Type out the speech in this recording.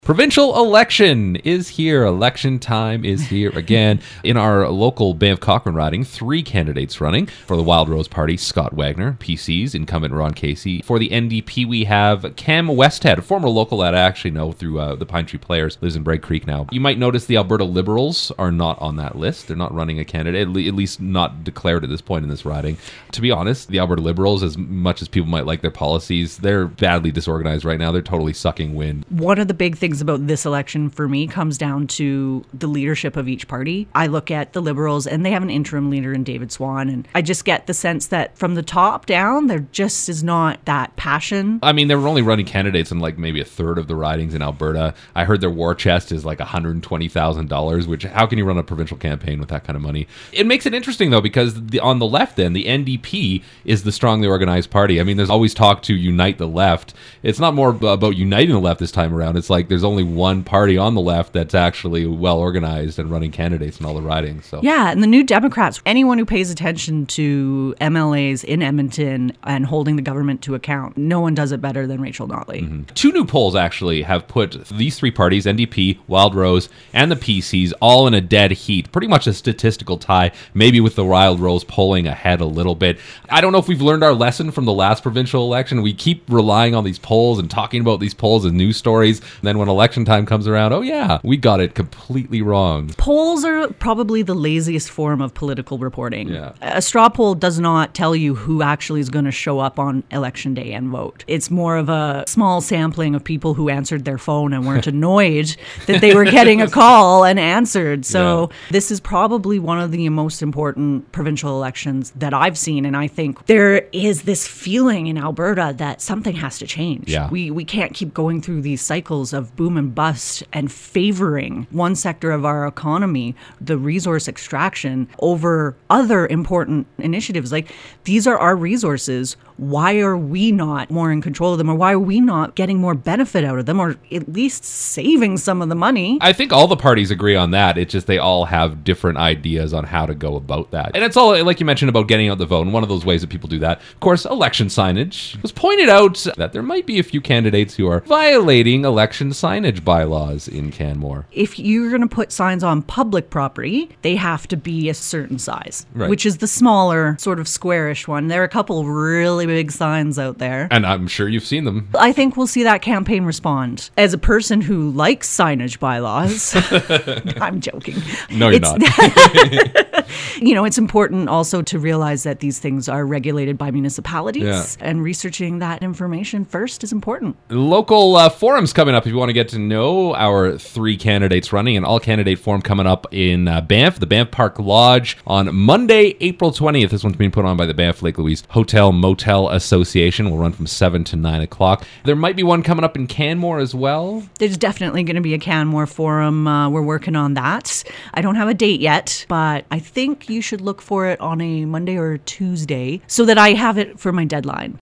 Provincial election is here. Election time is here again. In our local Banff Cochrane riding, 3 candidates running. For the Wild Rose Party, Scott Wagner, PC's incumbent Ron Casey. For the NDP, we have Cam Westhead, a former local that I actually know through the Pine Tree Players, lives in Bragg Creek now. You might notice the Alberta Liberals are not on that list. They're not running a candidate, at least not declared at this point in this riding. To be honest, the Alberta Liberals, as much as people might like their policies, they're badly disorganized right now. They're totally sucking wind. One of the big things about this election for me comes down to the leadership of each party. I look at the Liberals and they have an interim leader in David Swan, and I just get the sense that from the top down there just is not that passion. I mean, they were only running candidates in like maybe a third of the ridings in Alberta. I heard their war chest is like $120,000, which how can you run a provincial campaign with that kind of money? It makes it interesting though, because on the left then, the NDP is the strongly organized party. I mean, there's always talk to unite the left. It's not more about uniting the left this time around. It's like there's only one party on the left that's actually well organized and running candidates in all the ridings. So yeah, and the New Democrats, anyone who pays attention to MLAs in Edmonton and holding the government to account, no one does it better than Rachel Notley. Mm-hmm. 2 new polls actually have put these 3 parties, NDP, Wild Rose, and the PCs, all in a dead heat. Pretty much a statistical tie, maybe with the Wild Rose polling ahead a little bit. I don't know if we've learned our lesson from the last provincial election. We keep relying on these polls and talking about these polls as news stories. And then when election time comes around, oh yeah, we got it completely wrong. Polls are probably the laziest form of political reporting. Yeah. A straw poll does not tell you who actually is going to show up on election day and vote. It's more of a small sampling of people who answered their phone and weren't annoyed that they were getting a call and answered. So This is probably one of the most important provincial elections that I've seen. And I think there is this feeling in Alberta that something has to change. Yeah. We can't keep going through these cycles of boom and bust and favoring one sector of our economy, the resource extraction, over other important initiatives. Like, these are our resources. Why are we not more in control of them? Or why are we not getting more benefit out of them, or at least saving some of the money? I think all the parties agree on that. It's just they all have different ideas on how to go about that. And it's all, like you mentioned, about getting out the vote. And one of those ways that people do that, of course, election signage. It was pointed out that there might be a few candidates who are violating election signage bylaws in Canmore. If you're going to put signs on public property, they have to be a certain size, which is the smaller, sort of squarish one. There are a couple really big signs out there. And I'm sure you've seen them. I think we'll see that campaign respond. As a person who likes signage bylaws, I'm joking. No, you're not. It's important also to realize that these things are regulated by municipalities, and researching that information first is important. Local forums coming up if you want to get to know our 3 candidates running. An all-candidate forum coming up in Banff, the Banff Park Lodge, on Monday, April 20th. This one's being put on by the Banff Lake Louise Hotel Motel Association. Will run from 7 to 9 o'clock. There might be one coming up in Canmore as well. There's definitely going to be a Canmore forum. We're working on that. I don't have a date yet, but I think you should look for it on a Monday or Tuesday so that I have it for my deadline.